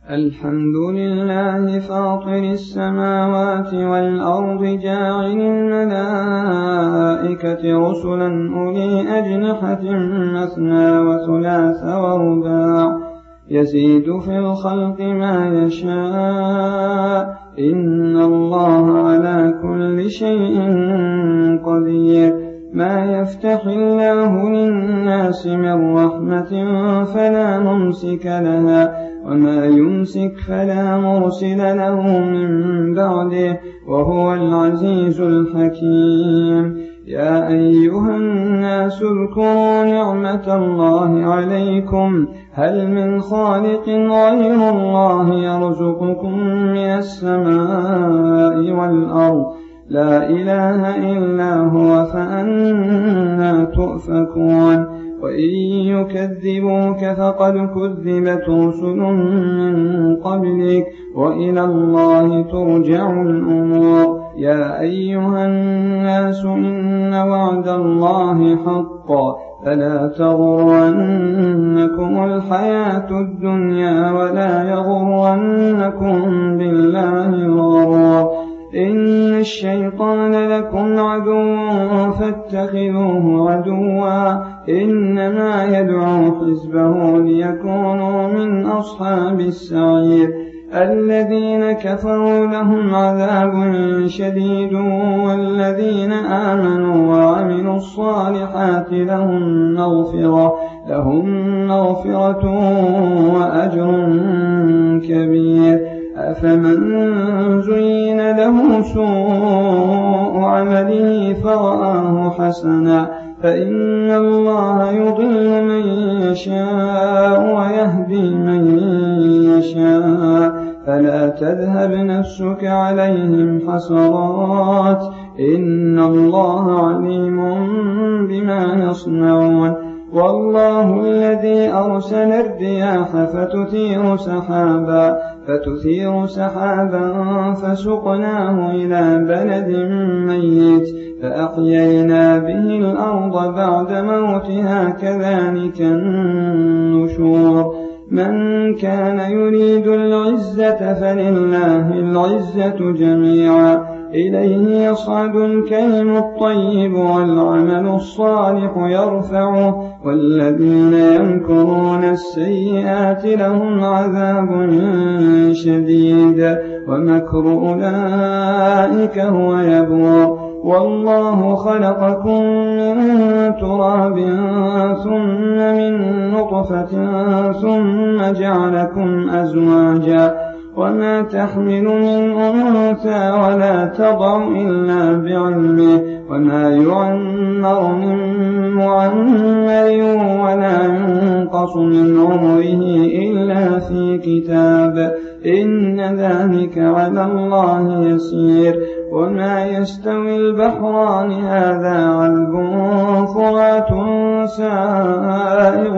الحمد لله فاطر السماوات والأرض جاعل الملائكة رسلا أولي أجنحة مثنى وثلاث ورباع يزيد في الخلق ما يشاء إن الله على كل شيء قدير. ما يفتح الله للناس من رحمة فلا ممسك لها وما يمسك فلا مرسل له من بعده وهو العزيز الحكيم. يا أيها الناس اذكروا نعمة الله عليكم هل من خالق غير الله يرزقكم من السماء والأرض لا إله إلا هو فأنى تؤفكون. وإن يكذبوك فقد كذبت رسل من قبلك وإلى الله ترجع الأمور. يا أيها الناس إن وعد الله حق فلا تغرنكم الحياة الدنيا ولا يغرنكم بالله الغرور. إن الشيطان لكم عدو فاتخذوه عدوا إنما يدعو حزبه ليكونوا من أصحاب السعير. الذين كفروا لهم عذاب شديد والذين آمنوا وعملوا الصالحات لهم مغفرة وأجر كبير. أفمن زين له سوء عمله فرآه حسنا فإن الله يضل من يشاء ويهدي من يشاء فلا تذهب نفسك عليهم حسرات إن الله عليم بما يصنعون. والله الذي أرسل الرياح فتثير سحابا فسقناه إلى بلد ميت فأحيينا به الأرض بعد موتها كذلك النشور. من كان يريد العزة فلله العزة جميعا إليه يصعد الكلم الطيب والعمل الصالح يرفعه والذين يمكرون السيئات لهم عذاب شديد ومكر أولئك هو يبور. والله خلقكم من تراب ثم من نطفة ثم جعلكم أزواجا وما تحمل من أنثى ولا تضع إلا بعلمه وما يعمر من معمر ولا ينقص من عمره إلا في كتاب إن ذلك على الله يسير. وما يستوي البحران هذا عذب فرات سائغ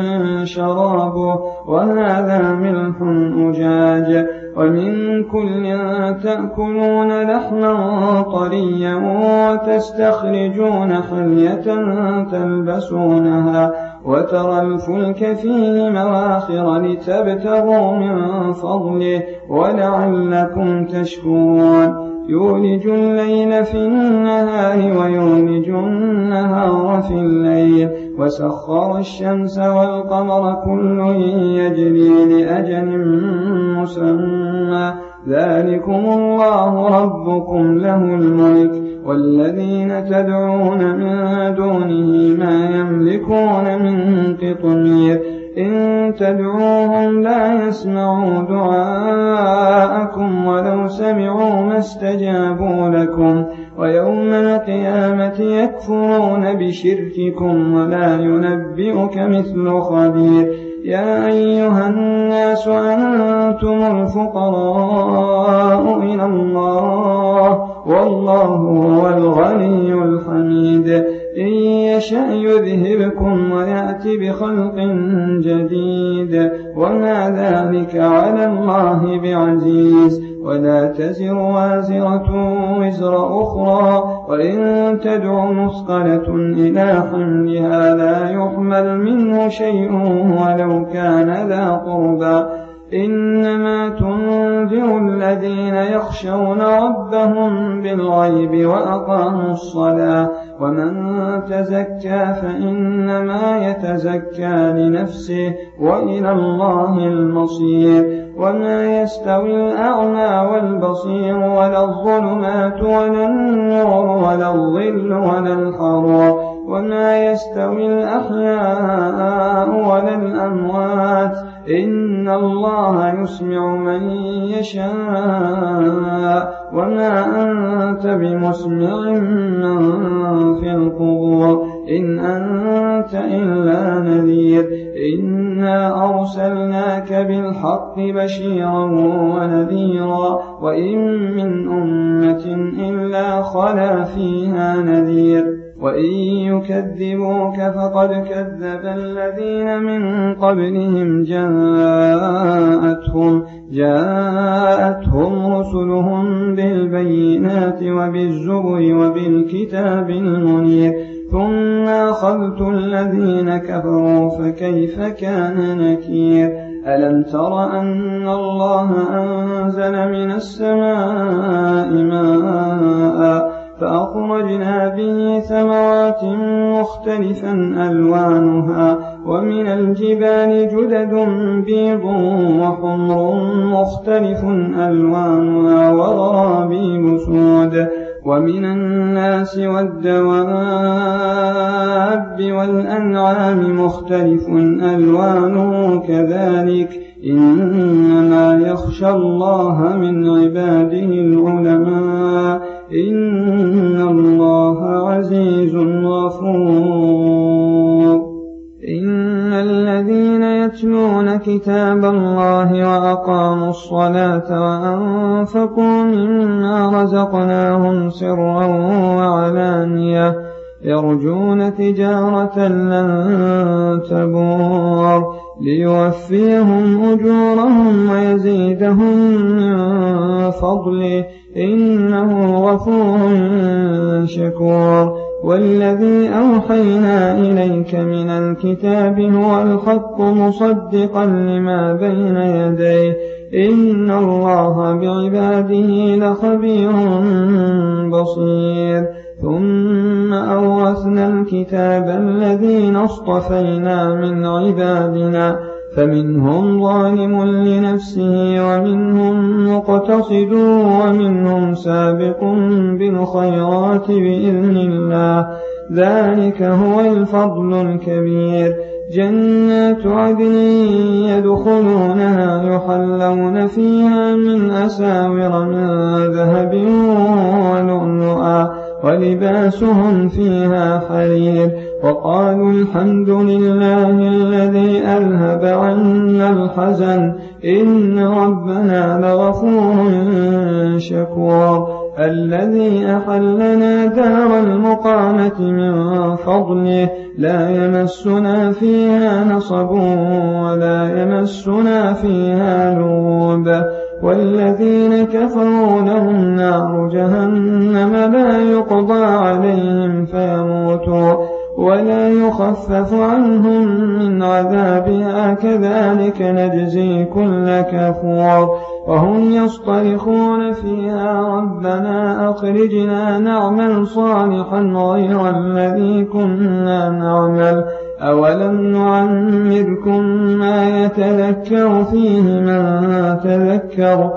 شرابه وهذا ملح أجاج ومن كل تأكلون لحما طريا وتستخرجون حلية تلبسونها وترى الفلك فيه مواخر لتبتغوا من فضله ولعلكم تشكرون. يولج الليل في النهار ويولج النهار في الليل وسخر الشمس والقمر كل يجري لأجل مسمى ذلكم الله ربكم له الملك والذين تدعون من دونه ما يملكون من قطمير. إن تدعوهم لا يسمعوا دعاءكم ولو سمعوا ما استجابوا لكم ويوم القيامة يكفرون بشرككم ولا ينبئك مثل خبير. يا أيها الناس أنتم الفقراء إلى الله والله هو الغني الحميد. إن يشأ يذهبكم ويأتي بخلق جديد وما ذلك على الله بعزيز. ولا تزر وازرة وزر أخرى وإن تدع مثقلة إلى حملها لا يحمل منه شيء ولو كان ذا قربى. إنما تنذر الذين يخشون ربهم بالغيب وأقاموا الصلاة ومن تزكى فإنما يتزكى لنفسه وإلى الله المصير وما يستوي الأعمى والبصير ولا الظلمات ولا النور ولا الظل ولا الحرور وما يستوي الأحياء ولا الأموات إن الله يسمع من يشاء وما أنت بمسمع من في القبور إن أنت إلا نذير إنا أرسلناك بالحق بشيرا ونذيرا وإن من أمة إلا خلا فيها نذير وإن يكذبوك فقد كذب الذين من قبلهم جاءتهم رسلهم بالبينات وبالزبر وبالكتاب المنير ثم أخذت الذين كفروا فكيف كان نكير ألم تر أن الله أنزل من السماء ماء فأخرجنا به ثمرات مختلفا ألوانها ومن الجبال جدد بيض وحمر مختلف ألوانها وغرابيب سود ومن الناس والدواب والأنعام مختلف ألوانه كذلك إنما يخشى الله من عباده العلماء إن الله عزيز غفور إن الذين يتلون كتاب الله وأقاموا الصلاة وأنفقوا مما رزقناهم سرا وعلانية يرجون تجارة لن تبور ليوفيهم أجورهم ويزيدهم من فضله إنه غفور شكور والذي أوحينا إليك من الكتاب هو الحق مصدقا لما بين يديه إن الله بعباده لخبير بصير ثم أورثنا الكتاب الذين اصطفينا من عبادنا فمنهم ظالم لنفسه ومنهم مقتصد ومنهم سابق بالخيرات بإذن الله ذلك هو الفضل الكبير جنات عدن يدخلونها يحلون فيها من أساور من ذهب ولؤلؤا ولباسهم فيها حرير وقالوا الحمد لله الذي أذهب عنا الحزن إن ربنا لغفور شكور الذي أحلنا دار المقامة من فضله لا يمسنا فيها نصب ولا يمسنا فيها لغوب والذين كفروا لهم نار جهنم لا يقضى عليهم فيموتوا ولا يخفف عنهم من عذابها كذلك نجزي كل كفور وهم يصطرخون فيها ربنا أخرجنا نعمل صالحا غير الذي كنا نعمل أولم نعمركم ما يتذكر فيه من تذكر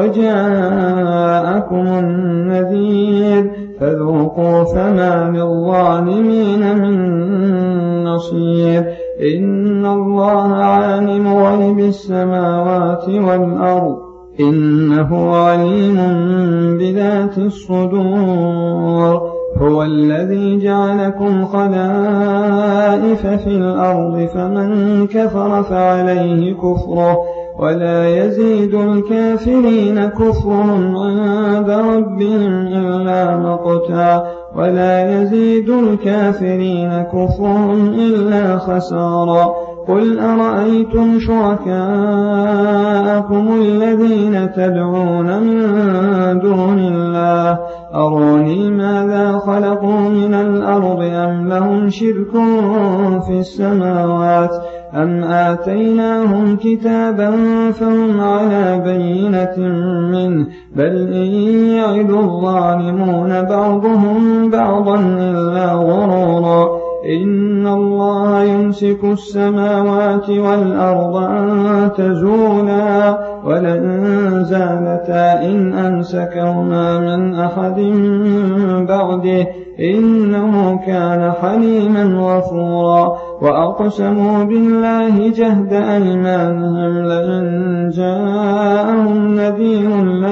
وجاءكم النذير فذوقوا فما للظالمين من نصير إن الله عالم غيب السماوات والأرض إنه عليم بذات الصدور هو الذي جعلكم خلائف في الأرض فمن كفر فعليه كفره ولا يزيد الكافرين كفرهم عند ربهم إلا مقتا ولا يزيد الكافرين كفرهم إلا خسارا قل أرأيتم شركاءكم الذين تدعون من دون الله أروني ماذا خلقوا من الأرض أم لهم شرك في السماوات أم آتيناهم كتابا فهم على بينة منه بل إن يعد الظالمون بعضهم بعضا إلا غرورا إن الله يمسك السماوات والأرض أن تزولا ولئن زالتا إن أمسكهما من أحد من بعده إنه كان حليما غفورا وأقسموا بالله جهد أيمانهم لئن جاءهم نذير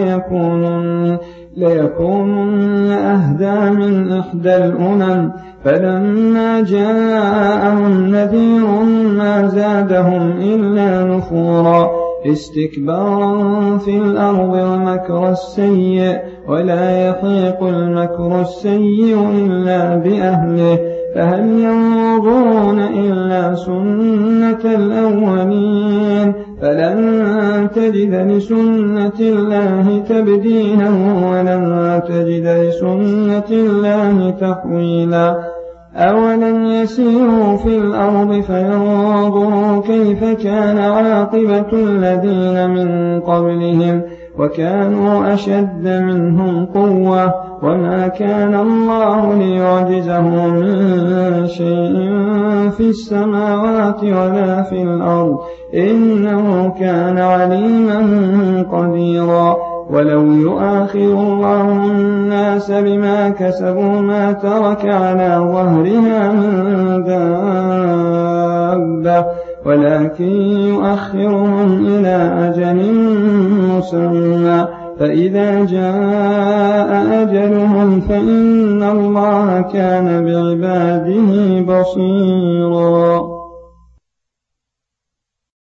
ليكونن أهدى من إحدى الأمم فلما جاءهم نذير ما زادهم إلا نفورا استكبارا في الأرض ومكر السيء ولا يحيق المكر السيء إلا بأهله فهل ينظرون إلا سنة الأولين فلن تجد لسنة الله تبديلا ولن تجد لسنة الله تحويلا أولم يسيروا في الأرض فينظروا كيف كان عاقبة الذين من قبلهم وكانوا أشد منهم قوة وما كان الله ليعجزه من شيء في السماوات ولا في الأرض إنه كان عليما قديرا ولو يؤاخذ الله الناس بما كسبوا ما ترك على ظهرها من دابة ولكن يؤخرهم إلى أجل مسمى فإذا جاء أجلهم فإن الله كان بعباده بصيرا.